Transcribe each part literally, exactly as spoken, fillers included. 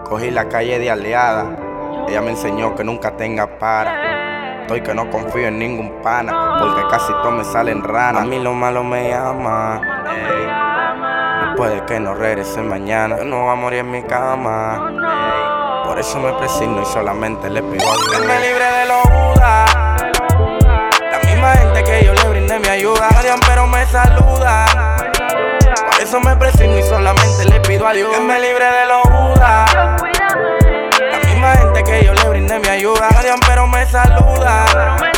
Cogí la calle de aliada. Ella me enseñó que nunca tenga para. Estoy que no confío en ningún pana, porque casi todo me salen ranas. A mí lo malo me llama. Ey. Puede que no regrese mañana, yo no voy a morir en mi cama. Ey. Por eso me presigno y solamente le pido a Dios que me libre de los judas. La misma gente que yo le brindé mi ayuda, odian pero me saludan. Por eso me presigno y solamente le pido a Dios que me libre de los judas. La misma gente que yo le brindé mi ayuda, odian pero me saludan.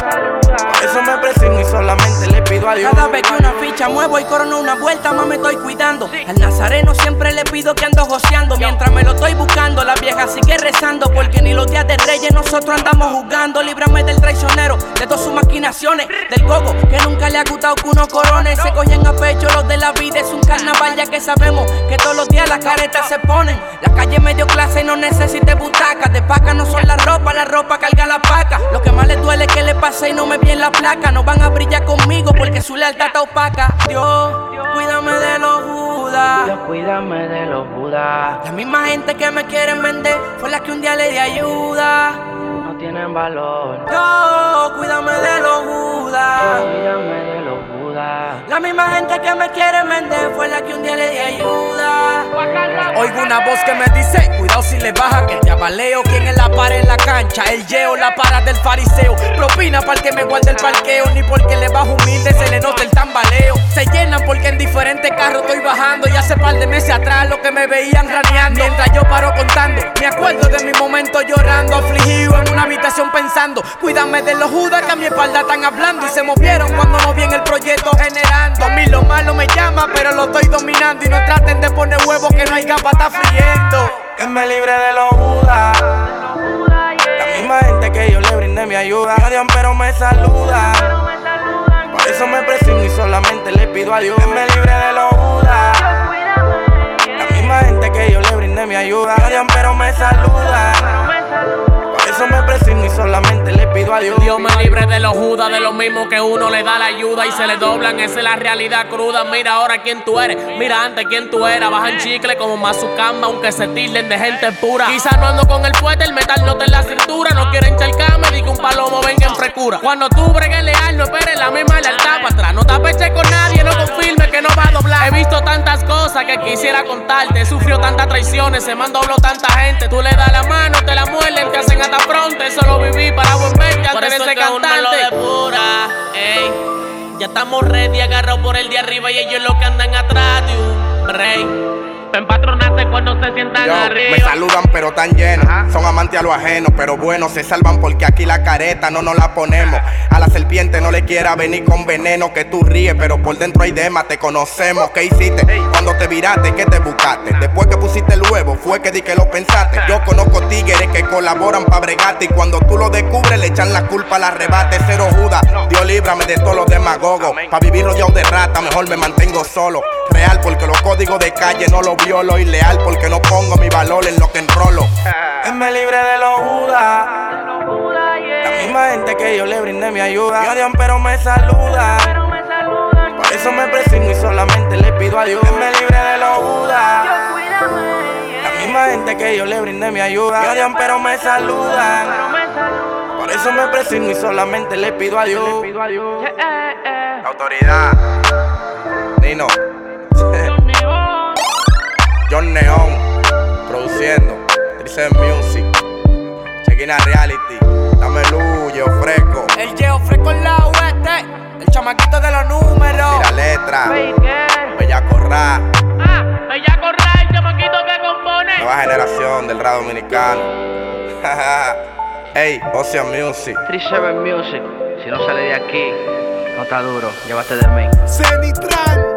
Por eso me presigno y solamente le pido a Dios. Cada vez que una ficha muevo y corono una vuelta, más me estoy cuidando. Al nazareno siempre le pido que ando joseando. Mientras me lo estoy buscando, la vieja sigue rezando, porque ni los días de reyes nosotros andamos jugando. Líbrame del traicionero, de todas sus maquinaciones, del gogo que nunca le ha gustado que uno corone. Se cogen a pecho los de la vida, es un carnaval ya que sabemos que todos los días las caretas se ponen. La calle medio clase y no necesite butacas. De paca no son la ropa, la ropa carga la paca. Lo que más les duele es que le pase y no me vi en la placa. No van a brillar conmigo porque su lealtad está opaca. Dios, cuídame de los judas. Dios, cuídame de los judas. La misma gente que me quieren vender fue la que un día le di ayuda. No tienen valor. Dios, cuídame de los judas. Cuídame de los judas. La misma gente que me quiere vender fue la que un día le di ayuda. Oigo una voz que me dice, cuidado si le baja que te abaleo. ¿Quién es la para en la cancha? El yeo, la para del fariseo. Propina para el que me guarde el parqueo. Ni porque le bajo humilde se le nota el tambaleo. Se llenan porque en diferentes carros estoy bajando. Y hace par de meses atrás los que me veían raneando. Mientras yo paro contando, me acuerdo de mi momento llorando, afligido en una habitación pensando. Cuídame de los judas que a mi espalda están hablando. Y se movieron cuando no vi en el proyecto generando. A mí lo malo me llama pero lo estoy dominando. Y no traten de poner huevos que no hay gapa, está friendo. Que me libre de los judas. La misma gente que yo le brindé mi ayuda, odian pero me saludan. Por eso me presigno y solamente le pido a Dios que me libre de los judas. La misma gente que yo le brindé mi ayuda, odian pero me saludan. Por eso me presigno y solamente le pido a Dios. Dios me libre de los judas, de lo mismo que uno le da la ayuda y se le doblan. Esa es la realidad cruda. Mira ahora quién tú eres, mira antes quién tú eras. Bajan chicle como Mazucamba, aunque se tilden de gente pura. Quizás no ando con el fuerte, el metal no te en la cintura. No quieren charcarme, di que un palomo venga en frecura. Cuando tú bregues leal, no esperes la misma lealtad para atrás. No te apeches con nadie, no confirme que no va a doblar. He visto tantas cosas que quisiera contarte. Sufrió tantas traiciones, se me han doblado tanta gente. Tú le das la mano, te la muerden, te hacen hasta pronto. Eso lo viví para buen mente antes de ser cantante. Uno lo depura, ey. Ya estamos ready, agarrados por el de arriba y ellos los que andan atrás de un rey. Empatronate cuando se sientan Yo, arriba. me saludan pero tan llenos. Ajá. Son amantes a lo ajeno, pero bueno, se salvan porque aquí la careta no nos la ponemos. A la serpiente no le quiera venir con veneno. Que tú ríes, pero por dentro hay dema, te conocemos. ¿Qué hiciste? Cuando te viraste, ¿qué te buscaste? Después que pusiste el huevo, fue que di que lo pensaste. Yo conozco tigres que colaboran pa' bregarte. Y cuando tú lo descubres, le echan la culpa al arrebate. Cero Judas, Dios líbrame de todos los demagogos. Pa' vivir rodeado de rata, mejor me mantengo solo. Real porque los códigos de calle no los violo. Y leal porque no pongo mi valor en lo que enrolo. Que me libre de los judas. La misma gente que yo le brindé mi ayuda, me odian pero me saludan. Por eso me presigno y solamente le pido a Dios que me libre de los judas. La misma gente que yo le brindé mi ayuda, me odian pero me saludan. Por eso me presigno y solamente le pido a Dios. La autoridad Nino John Neon produciendo Trice Music. Check-in a reality. Dame luz, yo fresco. El Yeo fresco en la oeste, el chamaquito de los números. Mira letra, Bellaco Rap. Ah, Bellaco Rap, el chamaquito que compone. Nueva generación del rap dominicano. Ey, Ocean Music. tres siete Music. Si no sale de aquí, no está duro. Llévate de mí. Zenitran.